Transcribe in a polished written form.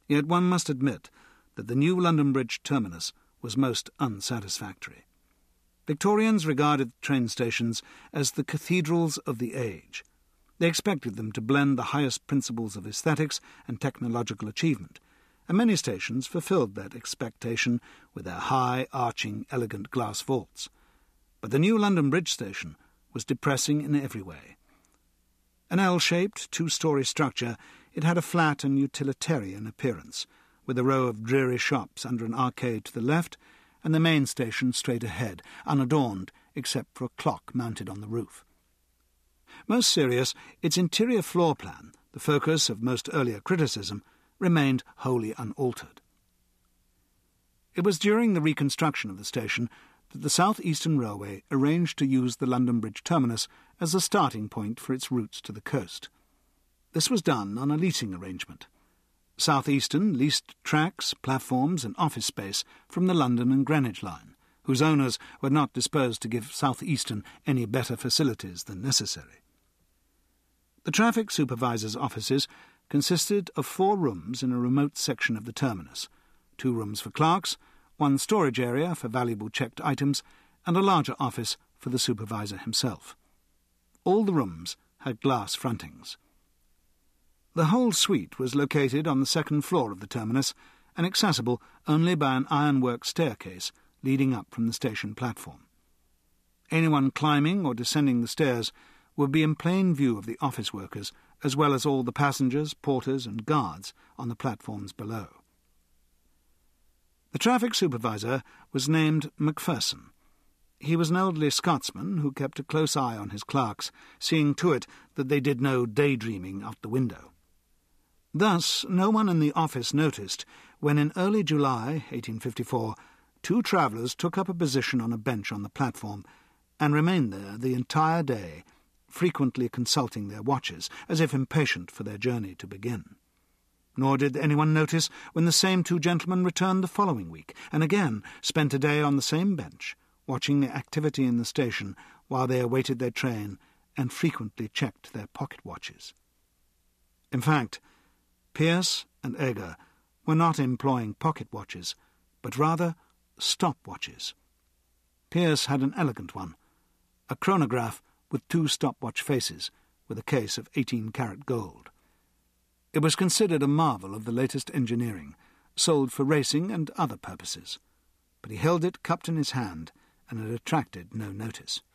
Yet one must admit that the new London Bridge terminus was most unsatisfactory. Victorians regarded train stations as the cathedrals of the age. They expected them to blend the highest principles of aesthetics and technological achievement, and many stations fulfilled that expectation with their high, arching, elegant glass vaults. But the new London Bridge station was depressing in every way. An L-shaped, two-storey structure, it had a flat and utilitarian appearance, with a row of dreary shops under an arcade to the left and the main station straight ahead, unadorned except for a clock mounted on the roof. Most serious, its interior floor plan, the focus of most earlier criticism, remained wholly unaltered. It was during the reconstruction of the station that the South Eastern Railway arranged to use the London Bridge terminus as a starting point for its routes to the coast. This was done on a leasing arrangement. South Eastern leased tracks, platforms and office space from the London and Greenwich line, whose owners were not disposed to give South Eastern any better facilities than necessary. The traffic supervisor's offices consisted of 4 rooms in a remote section of the terminus, 2 rooms for clerks, 1 storage area for valuable checked items, and a larger office for the supervisor himself. All the rooms had glass frontings. The whole suite was located on the second floor of the terminus and accessible only by an ironwork staircase leading up from the station platform. Anyone climbing or descending the stairs would be in plain view of the office workers, as well as all the passengers, porters and guards on the platforms below. The traffic supervisor was named Macpherson. He was an elderly Scotsman who kept a close eye on his clerks, seeing to it that they did no daydreaming out the window. Thus, no one in the office noticed when in early July 1854 2 travellers took up a position on a bench on the platform and remained there the entire day, frequently consulting their watches, as if impatient for their journey to begin. Nor did anyone notice when the same 2 gentlemen returned the following week, and again spent a day on the same bench, watching the activity in the station while they awaited their train and frequently checked their pocket watches. In fact, Pearce and Egger were not employing pocket watches, but rather stop watches. Pearce had an elegant one, a chronograph with 2 stopwatch faces, with a case of 18-carat gold. It was considered a marvel of the latest engineering, sold for racing and other purposes, but he held it cupped in his hand, and it attracted no notice.